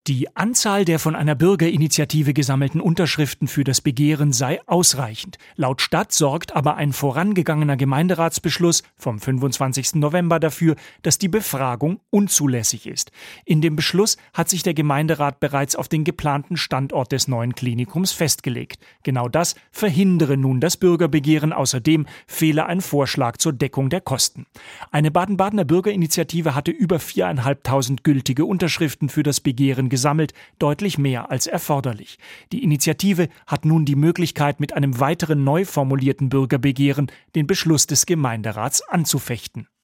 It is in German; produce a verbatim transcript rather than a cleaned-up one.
Die Anzahl der von einer Bürgerinitiative gesammelten Unterschriften für das Begehren sei ausreichend. Laut Stadt sorgt aber ein vorangegangener Gemeinderatsbeschluss vom fünfundzwanzigsten November dafür, dass die Befragung unzulässig ist. In dem Beschluss hat sich der Gemeinderat bereits auf den geplanten Standort des neuen Klinikums festgelegt. Genau das verhindere nun das Bürgerbegehren. Außerdem fehle ein Vorschlag zur Deckung der Kosten. Eine Baden-Badener Bürgerinitiative hatte über viertausendfünfhundert gültige Unterschriften für das Begehren gesammelt, deutlich mehr als erforderlich. Die Initiative hat nun die Möglichkeit, mit einem weiteren neu formulierten Bürgerbegehren den Beschluss des Gemeinderats anzufechten.